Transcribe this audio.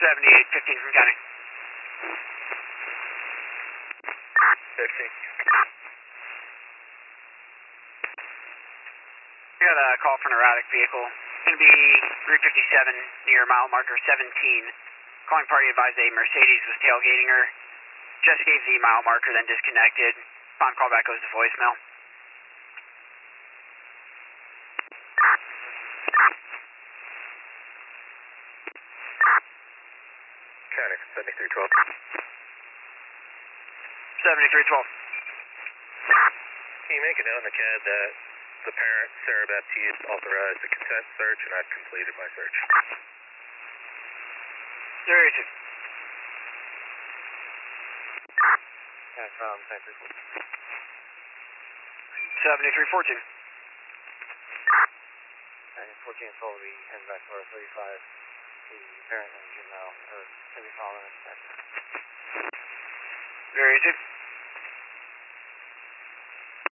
7815 from county. 15. We got a call from an erratic vehicle. It's going to be Route 57 near mile marker 17. Calling party advised a Mercedes was tailgating her. Just gave the mile marker, then disconnected. Upon callback goes to voicemail. County 7312. 7312. Can you make a note in the CAD that the parent, Sarah Baptiste, authorized the consent search and I've completed my search? 082. Yeah, from 7314. 7314. 14 told me heading back to our 35. The parent and juvenile are going to be following us back. 082.